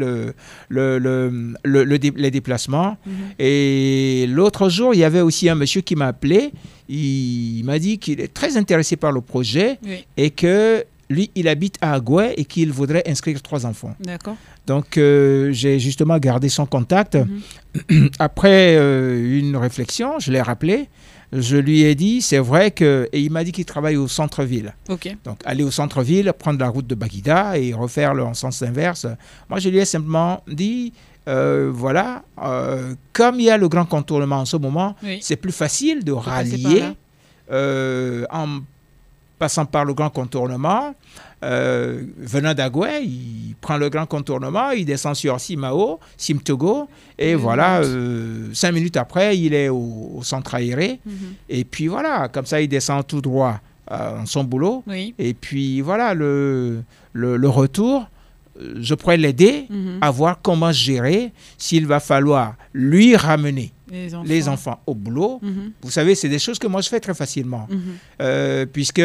les déplacements. Et l'autre jour, il y avait aussi un monsieur qui m'a appelé. Il m'a dit qu'il est très intéressé par le projet et que lui, il habite à Agoué et qu'il voudrait inscrire 3 enfants. D'accord. Donc, j'ai justement gardé son contact. Après une réflexion, je l'ai rappelé. Je lui ai dit, c'est vrai que... Et il m'a dit qu'il travaille au centre-ville. Okay. Donc, aller au centre-ville, prendre la route de Baguida et refaire le en sens inverse. Moi, je lui ai simplement dit, voilà, comme il y a le grand contournement en ce moment, c'est plus facile de rallier en passant par le grand contournement, venant d'Agoué, il prend le grand contournement, il descend sur Simtogo, et voilà, 5 minutes après, il est au centre aéré, et puis voilà, comme ça, il descend tout droit en son boulot, et puis voilà, le retour, je pourrais l'aider à voir comment gérer, s'il va falloir lui ramener les enfants au boulot. Vous savez, c'est des choses que moi je fais très facilement. Puisque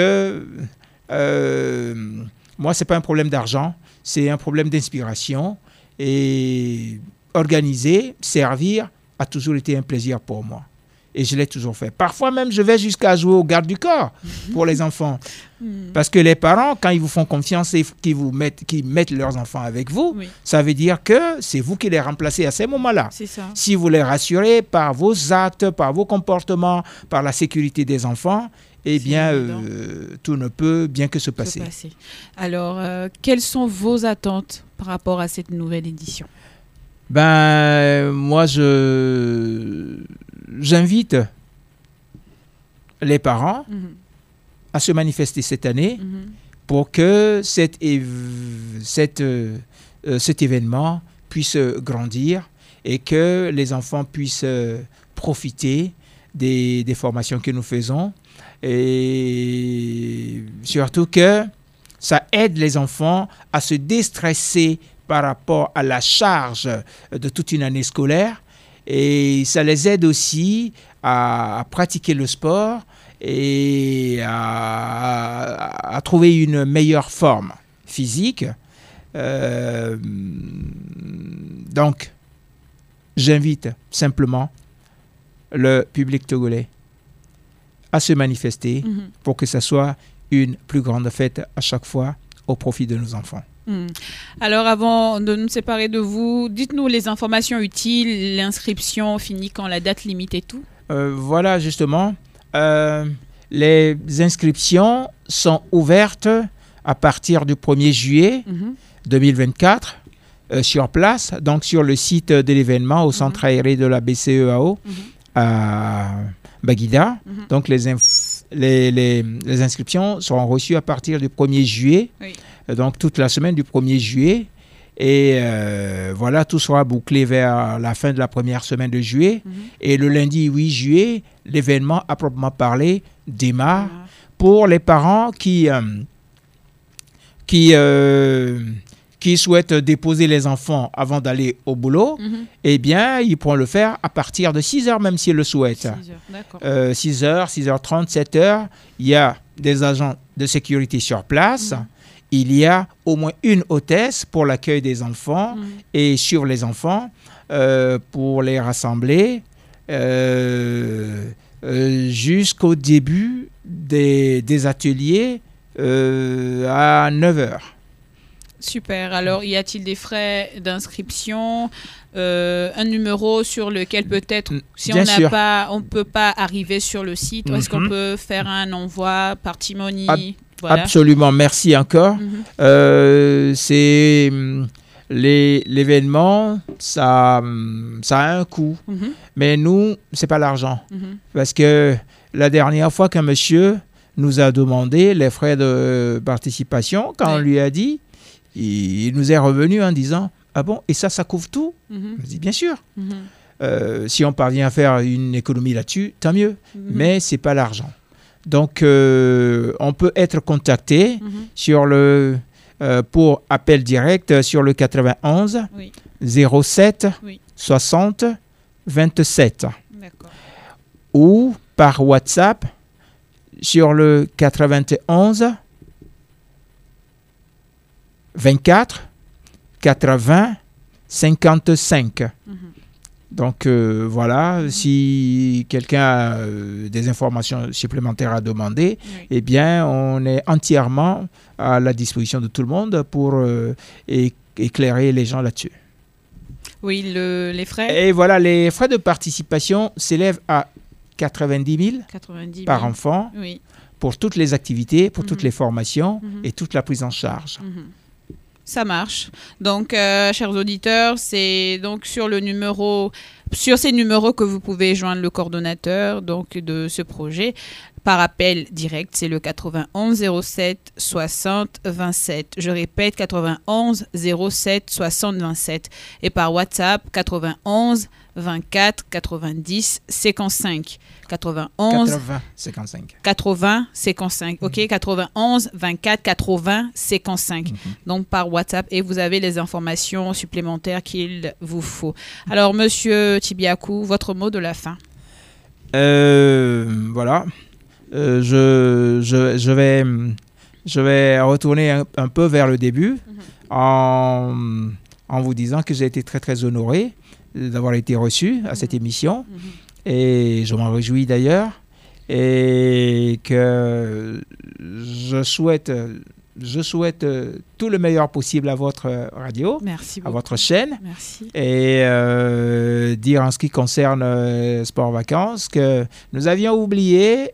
moi, ce n'est pas un problème d'argent, c'est un problème d'inspiration. Et organiser, servir a toujours été un plaisir pour moi. Et je l'ai toujours fait. Parfois même, je vais jusqu'à jouer au garde du corps pour les enfants. Parce que les parents, quand ils vous font confiance et qu'ils mettent leurs enfants avec vous, ça veut dire que c'est vous qui les remplacez à ces moments-là. C'est ça. Si vous les rassurez par vos actes, par vos comportements, par la sécurité des enfants, eh bien, évident. tout ne peut bien que se passer. Alors, quelles sont vos attentes par rapport à cette nouvelle édition? Ben, moi, j'invite les parents à se manifester cette année pour que cet événement puisse grandir et que les enfants puissent profiter des formations que nous faisons et surtout que ça aide les enfants à se déstresser par rapport à la charge de toute une année scolaire et ça les aide aussi à pratiquer le sport et à trouver une meilleure forme physique. Donc, j'invite simplement le public togolais à se manifester pour que ce soit une plus grande fête à chaque fois au profit de nos enfants. Alors, avant de nous séparer de vous, dites-nous les informations utiles, l'inscription finit quand, la date limite et tout. Voilà, justement. Les inscriptions sont ouvertes à partir du 1er juillet 2024 sur place, donc sur le site de l'événement au centre aéré de la BCEAO à Baguida. Donc, les inscriptions seront reçues à partir du 1er juillet. Oui. Donc, toute la semaine du 1er juillet. Et voilà, tout sera bouclé vers la fin de la première semaine de juillet. Et le lundi 8 juillet, l'événement à proprement parler démarre pour les parents qui souhaitent déposer les enfants avant d'aller au boulot. Eh bien, ils pourront le faire à partir de 6h, même s'ils le souhaitent. 6h, 6h30, 7h. Il y a des agents de sécurité sur place. Il y a au moins une hôtesse pour l'accueil des enfants et sur les enfants pour les rassembler jusqu'au début des ateliers à 9h. Super. Alors, y a-t-il des frais d'inscription, un numéro sur lequel peut-être, si on ne peut pas arriver sur le site, est-ce qu'on peut faire un envoi par Timoni? Voilà. Absolument, merci encore. C'est l'événement, ça a un coût, mais nous, c'est pas l'argent, parce que la dernière fois qu'un monsieur nous a demandé les frais de participation, quand on lui a dit, il nous est revenu en disant « Ah bon, et ça couvre tout ?» On dit « Bien sûr. Si on parvient à faire une économie là-dessus, tant mieux, mais c'est pas l'argent. » Donc, on peut être contacté sur pour appel direct sur le 91 07 60 27. D'accord. Ou par WhatsApp sur le 91 24 80 55. Donc voilà, si quelqu'un a des informations supplémentaires à demander, eh bien on est entièrement à la disposition de tout le monde pour éclairer les gens là-dessus. Oui, les frais. Et voilà, les frais de participation s'élèvent à 90 000 par enfant pour toutes les activités, pour toutes les formations et toute la prise en charge. Ça marche. Donc, chers auditeurs, c'est donc sur ces numéros que vous pouvez joindre le coordonnateur donc, de ce projet. Par appel direct, c'est le 91 07 60 27. Je répète, 91 07 60 27. Et par WhatsApp, 91 24 90 55. 91 80 55. 80 55. OK, 91 24 80 55. Donc par WhatsApp et vous avez les informations supplémentaires qu'il vous faut. Alors monsieur Tibiakou, votre mot de la fin. Voilà. Je vais retourner un peu vers le début en vous disant que j'ai été très très honoré d'avoir été reçu à cette émission et je m'en réjouis d'ailleurs et que je souhaite tout le meilleur possible à votre radio, à votre chaîne. Merci. Et dire en ce qui concerne Sport Vacances que nous avions oublié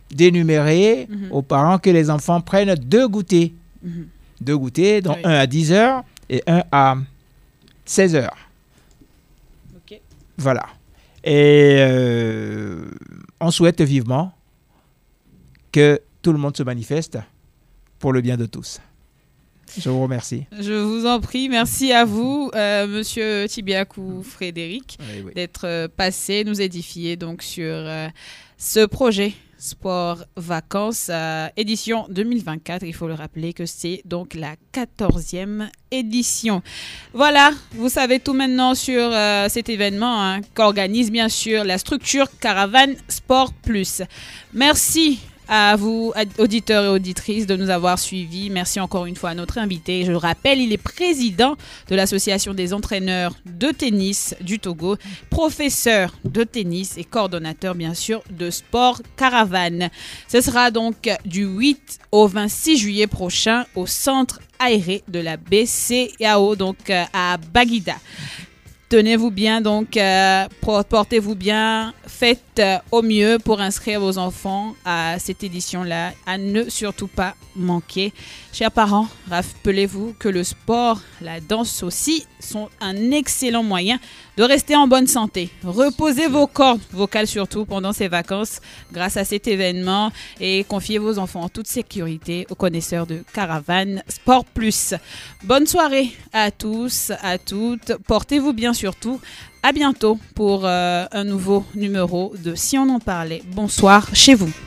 d'énumérer aux parents que les enfants prennent 2 goûters. 2 goûters, dont un à 10h et un à 16h. Ok. Voilà. Et on souhaite vivement que tout le monde se manifeste pour le bien de tous. Je vous remercie. Je vous en prie. Merci à vous, Monsieur Tibiakou Frédéric, Oui. d'être passé, nous édifier donc sur ce projet Sport Vacances, édition 2024. Il faut le rappeler que c'est donc la 14e édition. Voilà, vous savez tout maintenant sur cet événement qu'organise bien sûr la structure Caravane Sport Plus. Merci à vous, auditeurs et auditrices, de nous avoir suivis. Merci encore une fois à notre invité. Je le rappelle, il est président de l'Association des entraîneurs de tennis du Togo, professeur de tennis et coordonnateur, bien sûr, de Sport Caravane. Ce sera donc du 8 au 26 juillet prochain au centre aéré de la BCAO, donc à Baguida. Tenez-vous bien, donc portez-vous bien, faites au mieux pour inscrire vos enfants à cette édition-là, à ne surtout pas manquer. Chers parents, rappelez-vous que le sport, la danse aussi, sont un excellent moyen de rester en bonne santé. Reposez vos cordes vocales surtout pendant ces vacances grâce à cet événement et confiez vos enfants en toute sécurité aux connaisseurs de Caravane Sport Plus. Bonne soirée à tous, à toutes. Portez-vous bien surtout. À bientôt pour un nouveau numéro de Si on en parlait. Bonsoir chez vous.